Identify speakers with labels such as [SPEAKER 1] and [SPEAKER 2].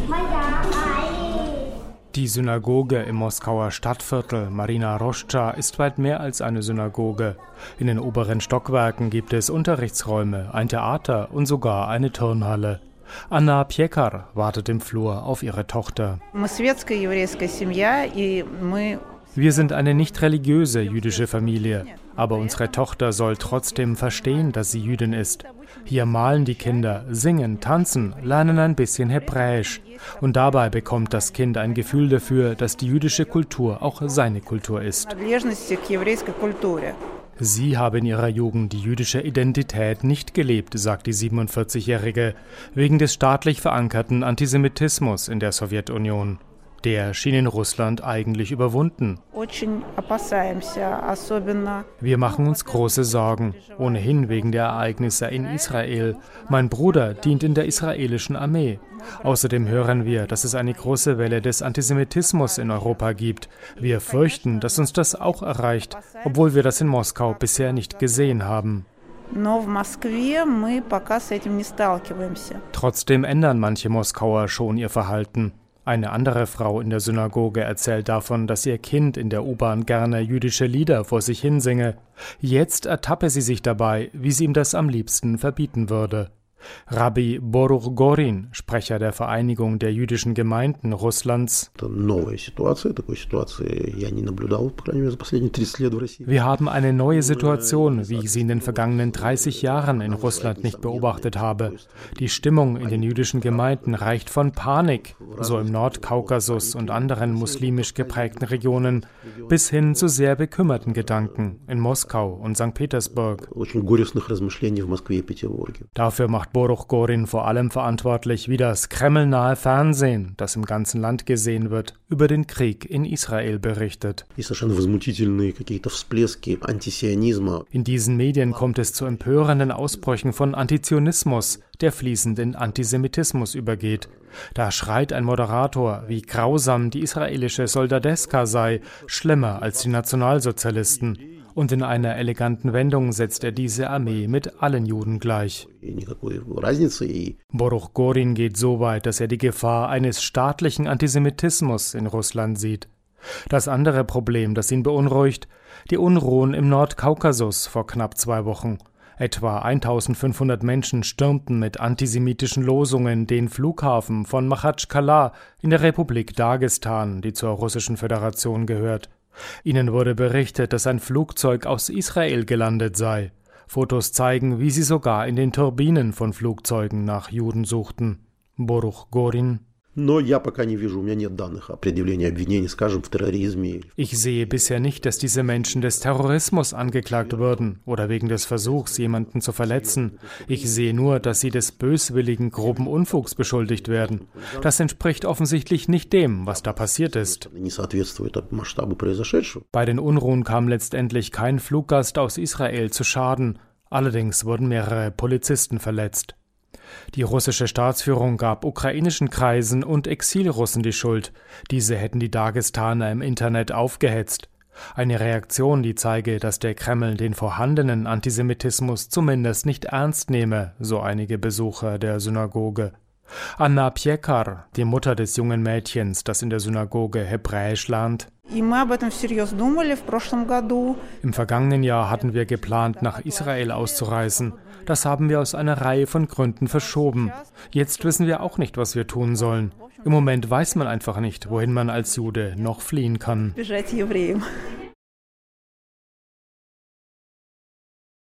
[SPEAKER 1] Die Synagoge im Moskauer Stadtviertel Marina Roschcha ist weit mehr als eine Synagoge. In den oberen Stockwerken gibt es Unterrichtsräume, ein Theater und sogar eine Turnhalle. Anna Piekar wartet im Flur auf ihre Tochter. Wir sind eine nicht religiöse jüdische Familie, aber unsere Tochter soll trotzdem verstehen, dass sie Jüdin ist. Hier malen die Kinder, singen, tanzen, lernen ein bisschen Hebräisch. Und dabei bekommt das Kind ein Gefühl dafür, dass die jüdische Kultur auch seine Kultur ist. Sie habe in ihrer Jugend die jüdische Identität nicht gelebt, sagt die 47-Jährige, wegen des staatlich verankerten Antisemitismus in der Sowjetunion. Der schien in Russland eigentlich überwunden. Wir machen uns große Sorgen, ohnehin wegen der Ereignisse in Israel. Mein Bruder dient in der israelischen Armee. Außerdem hören wir, dass es eine große Welle des Antisemitismus in Europa gibt. Wir fürchten, dass uns das auch erreicht, obwohl wir das in Moskau bisher nicht gesehen haben. Trotzdem ändern manche Moskauer schon ihr Verhalten. Eine andere Frau in der Synagoge erzählt davon, dass ihr Kind in der U-Bahn gerne jüdische Lieder vor sich hinsinge. Jetzt ertappe sie sich dabei, wie sie ihm das am liebsten verbieten würde. Rabbi Boruch Gorin, Sprecher der Vereinigung der jüdischen Gemeinden Russlands: Wir haben eine neue Situation, wie ich sie in den vergangenen 30 Jahren in Russland nicht beobachtet habe. Die Stimmung in den jüdischen Gemeinden reicht von Panik, so im Nordkaukasus und anderen muslimisch geprägten Regionen, bis hin zu sehr bekümmerten Gedanken in Moskau und St. Petersburg. Dafür macht Boruch Gorin vor allem verantwortlich, wie das kremlnahe Fernsehen, das im ganzen Land gesehen wird, über den Krieg in Israel berichtet. In diesen Medien kommt es zu empörenden Ausbrüchen von Antizionismus, der fließend in Antisemitismus übergeht. Da schreit ein Moderator, wie grausam die israelische Soldadeska sei, schlimmer als die Nationalsozialisten. Und in einer eleganten Wendung setzt er diese Armee mit allen Juden gleich. Boruch Gorin geht so weit, dass er die Gefahr eines staatlichen Antisemitismus in Russland sieht. Das andere Problem, das ihn beunruhigt: die Unruhen im Nordkaukasus vor knapp 2 Wochen. Etwa 1500 Menschen stürmten mit antisemitischen Losungen den Flughafen von Machatschkala in der Republik Dagestan, die zur Russischen Föderation gehört. Ihnen wurde berichtet, dass ein Flugzeug aus Israel gelandet sei. Fotos zeigen, wie sie sogar in den Turbinen von Flugzeugen nach Juden suchten. Boruch Gorin: Ich sehe bisher nicht, dass diese Menschen des Terrorismus angeklagt würden oder wegen des Versuchs, jemanden zu verletzen. Ich sehe nur, dass sie des böswilligen, groben Unfugs beschuldigt werden. Das entspricht offensichtlich nicht dem, was da passiert ist. Bei den Unruhen kam letztendlich kein Fluggast aus Israel zu Schaden. Allerdings wurden mehrere Polizisten verletzt. Die russische Staatsführung gab ukrainischen Kreisen und Exilrussen die Schuld. Diese hätten die Dagestaner im Internet aufgehetzt. Eine Reaktion, die zeige, dass der Kreml den vorhandenen Antisemitismus zumindest nicht ernst nehme, so einige Besucher der Synagoge. Anna Piekar, die Mutter des jungen Mädchens, das in der Synagoge Hebräisch lernt: Im vergangenen Jahr hatten wir geplant, nach Israel auszureisen. Das haben wir aus einer Reihe von Gründen verschoben. Jetzt wissen wir auch nicht, was wir tun sollen. Im Moment weiß man einfach nicht, wohin man als Jude noch fliehen kann.